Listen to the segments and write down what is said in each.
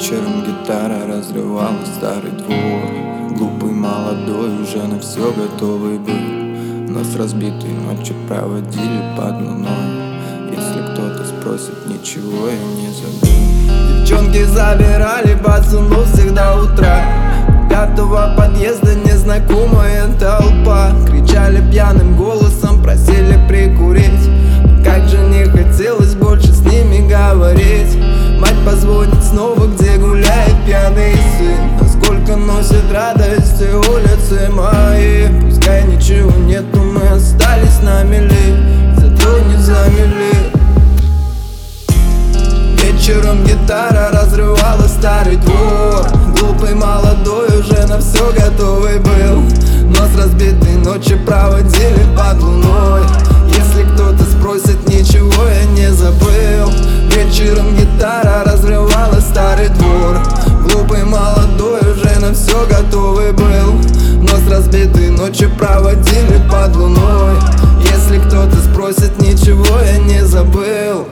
Вечером гитара разрывала старый двор. Глупый молодой уже на все готовый был, но с разбитой ночью проводили под луной. Если кто-то спросит, ничего я не забыл. Девчонки забирали пацанов всегда утра. У пятого подъезда незнакомая толпа. Кричали пьяным голосом, просили прикурить. Но как же не хотелось больше с ними говорить. Мать позвонит снова, где гуляет пьяный сын. А сколько носит радости улицы мои. Пускай ничего нету, мы остались на мели, зато не замели. Вечером гитара разрывала старый двор. Глупый молодой уже на все готовый был, но с разбитой ночи проводили под луной. Если кто-то спросит, ничего я не забыл. Вечером гитара разрывала старый двор. Глупый молодой уже на все готовый был, но с разбитой ночи проводили под луной. Если кто-то спросит, ничего я не забыл.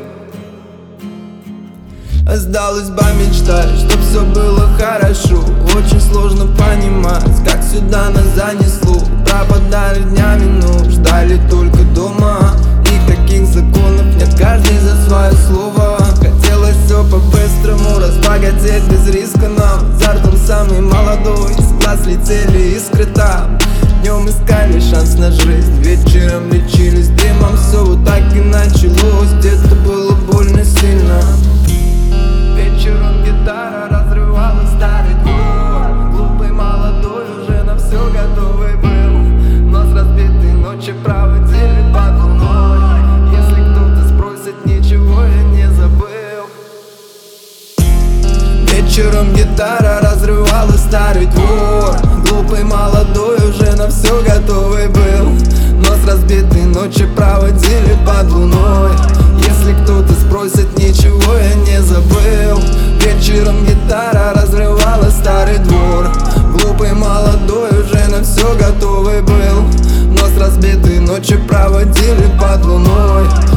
Осталось бы мечтать, чтоб все было хорошо. Очень сложно понимать, как сюда нас занесло. Пропадали днями, но ждали только дома. Никаких законов нет, каждый за свое слово. Хотелось все по-быстрому, разбогатеть без риска нам. Азартом самый молодой, из глаз летели искры там. Днем искали шанс на жизнь, вечером лечились дымом. Все вот так и началось, где-то было больно сильно. Вечером гитара разрывала старый двор. Глупый молодой уже на все готовый был, но с разбитой ночи проводили под луной. Если кто-то спросит, ничего я не забыл. Вечером гитара разрывала старый двор. Глупый молодой уже на все готовый был, но с разбитой ночи проводили под луной. Если кто-то спросит, ничего я не забыл. Вечером гитара разрывала старый двор. Глупый молодой уже на все готовый был, но с разбитой ночи проводили под луной.